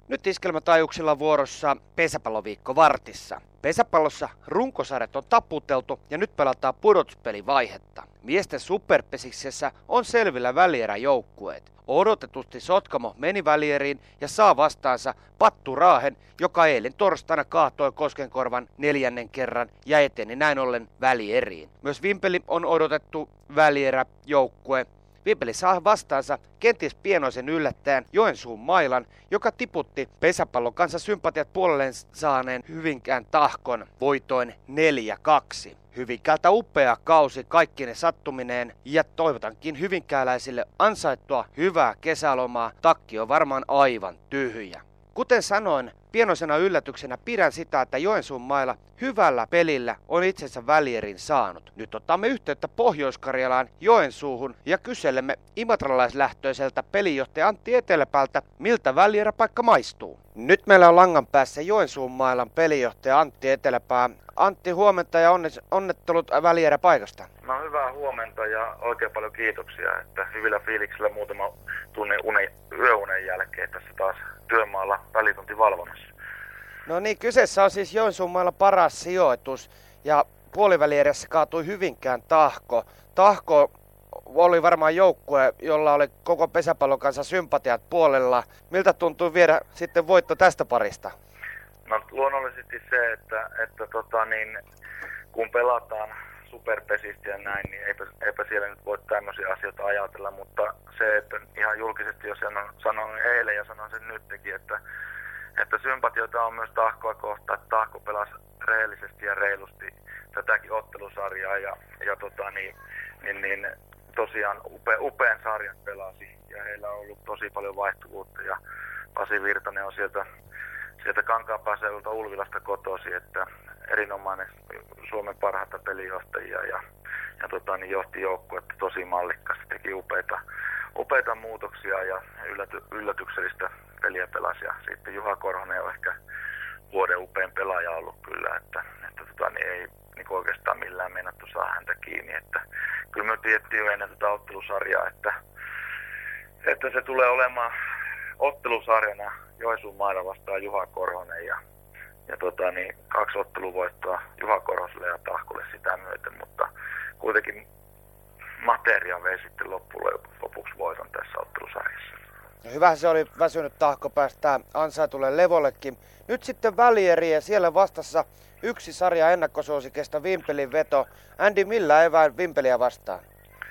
Nyt iskelmätaajuuksilla vuorossa pesäpalloviikko Vartissa. Pesäpallossa runkosarjat on taputeltu ja nyt pelataan pudotuspelivaihetta. Miesten superpesiksessä on selvillä välieräjoukkueet. Odotetusti Sotkamo meni välieriin ja saa vastaansa Pattu Raahen, joka eilen torstaina kaatoi Koskenkorvan 4. kerran ja eteni näin ollen välieriin. Myös Vimpeli on odotettu välieräjoukkue. Vimpeli saa vastaansa kenties pienoisen yllättäen Joensuun Mailan, joka tiputti pesäpallon kanssa sympatiat puolelleen saaneen Hyvinkään Tahkon voitoin 4-2. Hyvinkäältä upea kausi kaikkine sattumineen ja toivotankin hyvinkääläisille ansaittua hyvää kesälomaa. Takki on varmaan aivan tyhjä. Kuten sanoin, pienoisena yllätyksenä pidän sitä, että Joensuun Maila hyvällä pelillä on itsensä välierin saanut. Nyt otamme yhteyttä Pohjois-Karjalaan Joensuuhun ja kyselemme imatralaislähtöiseltä pelinjohtaja Antti Eteläpäältä, miltä välieräpaikka maistuu. Nyt meillä on langan päässä Joensuun Mailan pelinjohtaja Antti Eteläpää. Antti, huomenta ja onnettelut välieräpaikasta. No hyvää huomenta ja oikein paljon kiitoksia, että hyvillä fiiliksillä muutama tunnin yöunen jälkeen tässä taas työmaalla välituntivalvonnassa. No niin, kyseessä on siis Joensuun Mailla paras sijoitus ja puolivälierässä kaatui Hyvinkään Tahko. Tahko oli varmaan joukkue, jolla oli koko pesäpallon kanssa sympatiat puolella. Miltä tuntuu viedä sitten voitto tästä parista? No luonnollisesti se, että kun pelataan superpesistä ja näin, niin eipä siellä nyt voi tämmöisiä asioita ajatella, mutta se, että ihan julkisesti jo sanoin eilen ja sanon sen nytkin, että sympatioita on myös Tahkoa kohtaan, että Tahko pelasi rehellisesti ja reilusti tätäkin ottelusarjaa ja tosiaan upean sarjan pelasi ja heillä on ollut tosi paljon vaihtuvuutta ja Pasi Virtanen on sieltä Kankaanpään seudulta Ulvilasta kotoisin, että erinomainen Suomen parhaita pelijohtajia ja johti joukkuetta tosi mallikkaasti, teki upeita muutoksia ja yllätyksellistä peliä pelasi. Ja sitten Juha Korhonen on ehkä vuoden upein pelaaja ollut kyllä, että ei niin oikeastaan millään meinattu saa häntä kiinni. Että kyllä me tiedettiin jo ennen tätä ottelusarjaa, että se tulee olemaan ottelusarjana Joensuun Maila vastaan Juha Korhonen ja 2 otteluvoittoa Juha Korhoselle ja Tahkolle sitä myöten, mutta kuitenkin Materia vei sitten loppujen lopuksi voiton tässä ottelusarjassa. Ja hyvähän se oli väsynyt Tahko päästää ansaitulle levollekin. Nyt sitten välieri ja siellä vastassa yksi sarja ennakkosuosikeista Vimpelin veto. Andy, millä eväin Vimpeliä vastaan?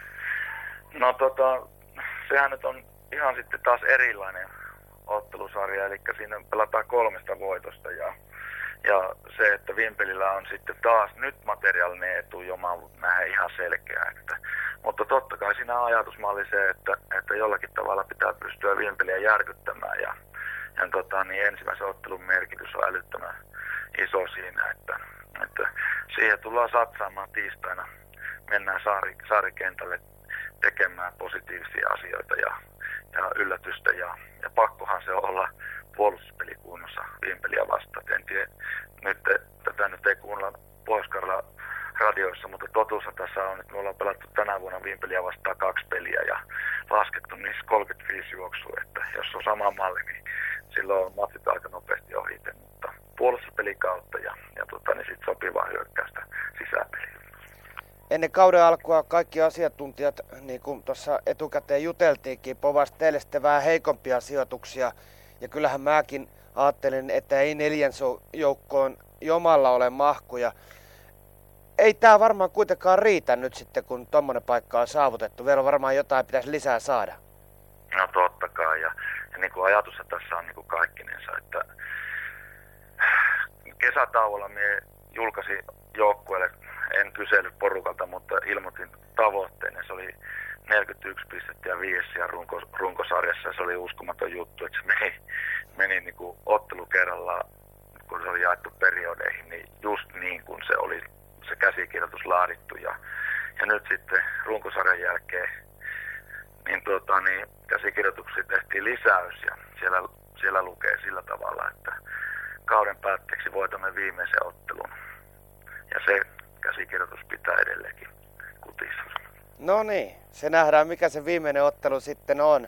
No sehän nyt on ihan sitten taas erilainen ottelusarja, eli siinä pelataan 3 voitosta ja se, että Vimpelillä on sitten taas nyt materiaalinen etu jomaan nähdä ihan selkeä. Mutta totta kai siinä ajatusmalli se, että jollakin tavalla pitää pystyä Vimpeliä järkyttämään ja ensimmäisen ottelun merkitys on älyttömän iso siinä, että siihen tullaan satsaamaan tiistaina. Mennään saarikentälle tekemään positiivisia asioita ja yllätystä ja pakkohan se on olla puolustuspelikunnossa Vimpeliä vastaan. En tiedä, tätä nyt ei kuunnella Pohjois-Karjalan radioissa, mutta totuushan tässä on, että me ollaan pelattu tänä vuonna Vimpeliä vastaan 2 peliä ja laskettu niissä 35 juoksua, että jos on sama malli, niin silloin on matsit aika nopeasti ohite, mutta puolustuspelin kautta ja sitten sopivaa hyökkäystä sisäpeliä. Ennen kauden alkua kaikki asiantuntijat, niin kuin tuossa etukäteen juteltiinkin, povasi teille sitten vähän heikompia sijoituksia. Ja kyllähän mäkin ajattelin, että ei 4 joukkoon jomalla ole mahkuja. Ei tää varmaan kuitenkaan riitä nyt sitten, kun tommonen paikka on saavutettu. Vielä varmaan jotain pitäisi lisää saada. No totta kai. Ja niin kuin ajatus tässä on niin kuin kaikkinensa, että kesätauolla minä julkaisin joukkueelle, en kysellyt porukalta, mutta ilmoitin tavoitteen. Se oli 41 pistettä ja 5 runkosarjassa. Se oli uskomaton juttu, että se meni niin kuin ottelu kerrallaan, kun se oli jaettu periodeihin, niin just niin kuin se oli se käsikirjoitus laadittu. Ja nyt sitten runkosarjan jälkeen niin käsikirjoituksiin tehtiin lisäys ja siellä lukee sillä tavalla, että kauden päätteeksi voitamme viimeisen ottelun. Ja se käsikirjoitus pitää edelleenkin kutissa. No niin, se nähdään mikä se viimeinen ottelu sitten on.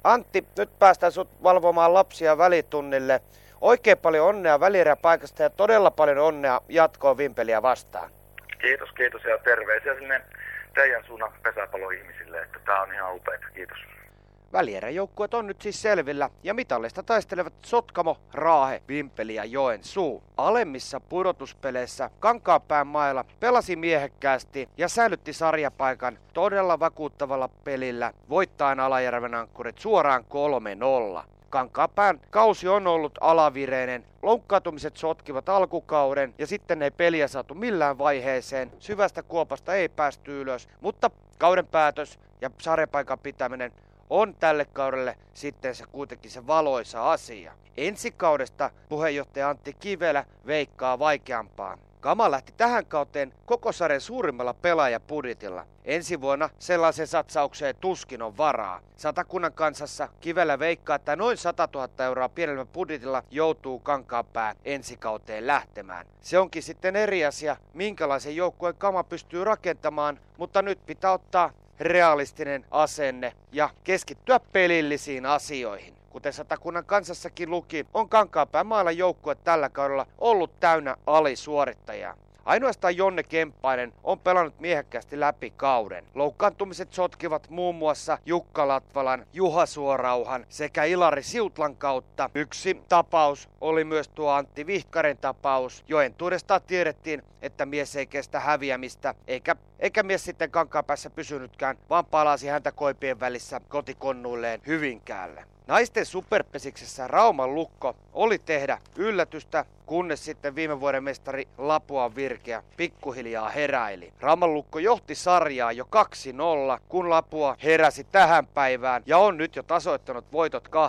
Antti, nyt päästään sut valvomaan lapsia välitunnille. Oikein paljon onnea välieräpaikasta ja todella paljon onnea jatkoon Vimpeliä vastaan. Kiitos ja terveisiä sinne teidän suunnan pesäpalloihmisille, että tää on ihan upeita. Kiitos. Välieräjoukkueet on nyt siis selvillä ja mitallista taistelevat Sotkamo, Raahe, Vimpeli ja Joensuu. Alemmissa pudotuspeleissä Kankaanpään mailla pelasi miehekkäästi ja säilytti sarjapaikan todella vakuuttavalla pelillä voittaen Alajärven ankkurit suoraan 3-0. Kankaanpään kausi on ollut alavireinen. Loukkaantumiset sotkivat alkukauden ja sitten ei peliä saatu millään vaiheeseen. Syvästä kuopasta ei päästy ylös, mutta kauden päätös ja sarjapaikan pitäminen on tälle kaudelle sitten se kuitenkin se valoisa asia. Ensi kaudesta puheenjohtaja Antti Kivelä veikkaa vaikeampaa. Kama lähti tähän kauteen koko sarjan suurimmalla pelaajapudjetilla. Ensi vuonna sellaisen satsaukseen tuskin on varaa. Satakunnan kansassa Kivelä veikkaa, että noin 100 000 euroa pienellä budjetilla joutuu Kankaanpää ensi kauteen lähtemään. Se onkin sitten eri asia, minkälaisen joukkueen Kama pystyy rakentamaan, mutta nyt pitää ottaa realistinen asenne ja keskittyä pelillisiin asioihin. Kuten Satakunnan kansassakin luki, on Kankaanpään mailla joukkue tällä kaudella ollut täynnä alisuorittajaa. Ainoastaan Jonne Kemppainen on pelannut miehekkäästi läpi kauden. Loukkaantumiset sotkivat muun muassa Jukka Latvalan, Juha Suorauhan sekä Ilari Siutlan kautta. Yksi tapaus oli myös tuo Antti Vihkaren tapaus. Jo entuudestaan tiedettiin, että mies ei kestä häviämistä, eikä mies sitten Kankaanpäässä pysynytkään, vaan palasi häntä koipien välissä kotikonnuilleen Hyvinkäälle. Naisten superpesiksessä Rauman Lukko oli tehdä yllätystä, kunnes sitten viime vuoden mestari Lapuan Virkeä pikkuhiljaa heräili. Rauman Lukko johti sarjaa jo 2-0, kun Lapua heräsi tähän päivään ja on nyt jo tasoittanut voitot 2-2.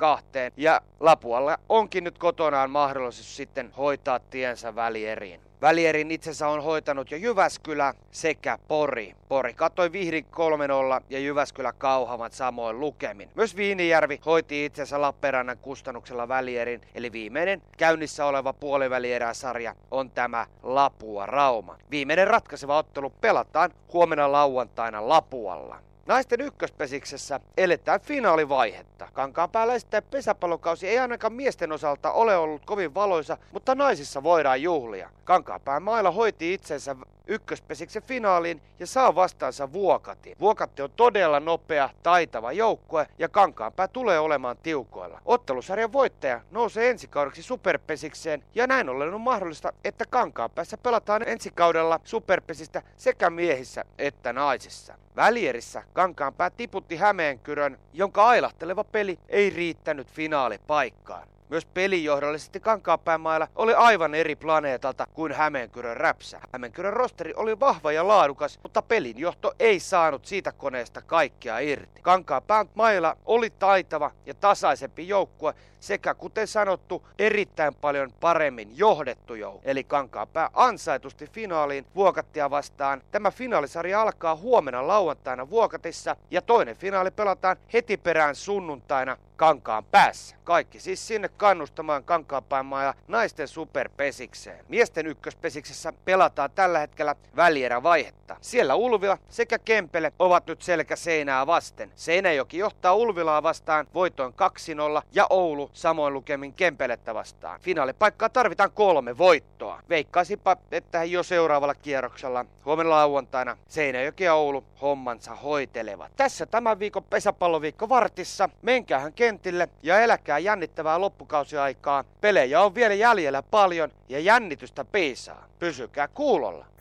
Ja Lapualla onkin nyt kotonaan mahdollisuus sitten hoitaa tiensä välieriin. Välierin itsensä on hoitanut jo Jyväskylä sekä Pori. Pori kattoi Vihdin 3-0 ja Jyväskylä Kauhavan samoin lukemin. Myös Viinijärvi hoiti itsensä Lappeenrannan kustannuksella välierin, eli viimeinen käynnissä oleva puolivälieräsarja on tämä Lapua Rauma. Viimeinen ratkaiseva ottelu pelataan huomenna lauantaina Lapualla. Naisten ykköspesiksessä eletään finaalivaihetta. Kankaanpääläisten pesäpallokausi ei ainakaan miesten osalta ole ollut kovin valoisa, mutta naisissa voidaan juhlia. Kankaanpään mailla hoiti itsensä ykköspesiksen finaaliin ja saa vastaansa Vuokatin. Vuokatti on todella nopea, taitava joukkue ja Kankaanpää tulee olemaan tiukoilla. Ottelusarjan voittaja nousee ensi kaudeksi superpesikseen ja näin ollen on mahdollista, että Kankaanpäässä pelataan ensi kaudella superpesistä sekä miehissä että naisissa. Välierissä Kankaanpää tiputti Hämeenkyrön, jonka ailahteleva peli ei riittänyt finaalipaikkaan. Myös pelijohdollisesti Kankaanpään mailla oli aivan eri planeetalta kuin Hämeenkyrön Räpsä. Hämeenkyrön rosteri oli vahva ja laadukas, mutta pelin johto ei saanut siitä koneesta kaikkea irti. Kankaanpään mailla oli taitava ja tasaisempi joukkue sekä kuten sanottu erittäin paljon paremmin johdettu joukkue. Eli Kankaanpää ansaitusti finaaliin Vuokattia vastaan. Tämä finaalisarja alkaa huomenna lauantaina Vuokatissa ja toinen finaali pelataan heti perään sunnuntaina Kankaanpäässä. Kaikki siis sinne kannustamaan Kankaanpään maa ja naisten superpesikseen. Miesten ykköspesiksessä pelataan tällä hetkellä välierävaihetta. Siellä Ulvila sekä Kempele ovat nyt selkä seinää vasten. Seinäjoki johtaa Ulvilaa vastaan voitoin 2-0 ja Oulu samoin lukemin Kempelettä vastaan. Finaalipaikkaa tarvitaan 3 voittoa. Veikkaisinpa, että he jo seuraavalla kierroksella huomenna lauantaina Seinäjoki ja Oulu hommansa hoitelevat. Tässä tämän viikon pesäpalloviikko Vartissa. Menkäähän kentille ja eläkää jännittävää loppukausiaikaa. Pelejä on vielä jäljellä paljon ja jännitystä piisaa. Pysykää kuulolla.